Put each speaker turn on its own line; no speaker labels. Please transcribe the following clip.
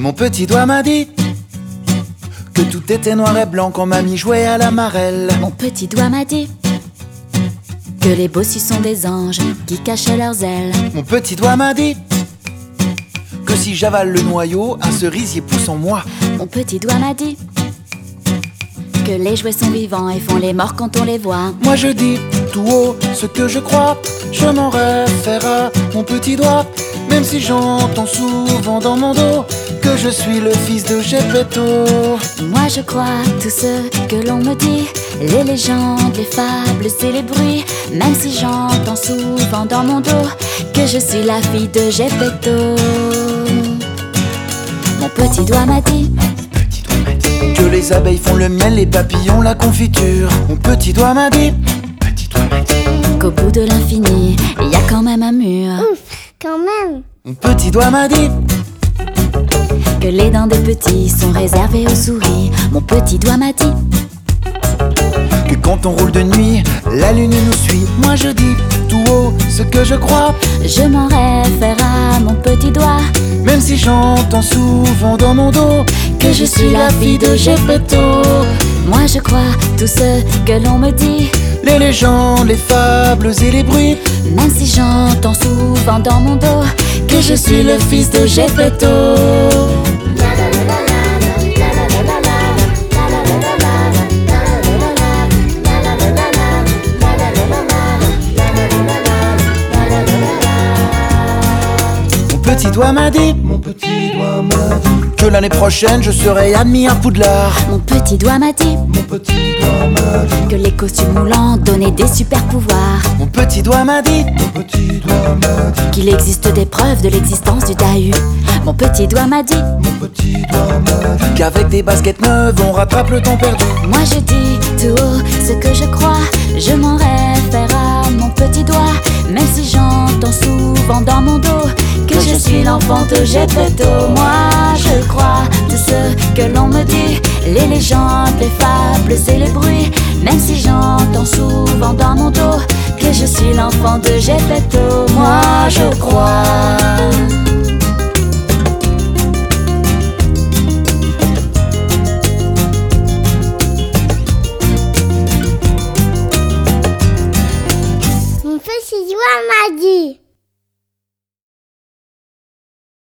Mon petit doigt m'a dit que tout était noir et blanc quand mamie jouait à la marelle.
Mon petit doigt m'a dit que les bossus sont des anges qui cachaient leurs ailes.
Mon petit doigt m'a dit que si j'avale le noyau, un cerisier pousse en moi.
Mon petit doigt m'a dit que les jouets sont vivants et font les morts quand on les voit.
Moi je dis tout haut ce que je crois, je m'en réfère à mon petit doigt. Même si j'entends souvent dans mon dos que je suis le fils de Geppetto.
Moi je crois tout ce que l'on me dit, les légendes, les fables et les bruits. Même si j'entends souvent dans mon dos que je suis la fille de Geppetto. Mon petit doigt m'a dit
que les abeilles font le miel, les papillons la confiture. Mon petit doigt m'a dit
qu'au bout de l'infini, il y a quand même un mur.
Ouf, quand même.
Mon petit doigt m'a dit
que les dents des petits sont réservées aux souris. Mon petit doigt m'a dit
que quand on roule de nuit, la lune nous suit. Moi je dis tout haut ce que je crois,
je m'en réfère à mon petit doigt.
même si j'entends souvent dans mon dos
que je suis la fille de Geppetto. Moi je crois tout ce que l'on me dit,
les légendes, les fables et les bruits.
même si j'entends souvent dans mon dos que je suis le fils de Geppetto.
Mon petit doigt m'a dit que l'année prochaine je serai admis à Poudlard.
Mon petit doigt m'a dit que les costumes moulants donnaient des super pouvoirs.
Mon petit doigt m'a dit
qu'il existe des preuves de l'existence du Dahu. Mon petit doigt m'a dit
qu'avec des baskets neuves on rattrape le temps perdu.
moi je dis tout haut ce que je crois, je m'en réfère à mon petit doigt. Même si j'entends souvent dans mon dos que je suis l'enfant de Geppetto. Moi je crois tout ce que l'on me dit, les légendes, les fables et les bruits. Même si j'entends souvent dans mon dos que je suis l'enfant de Geppetto. Moi je crois.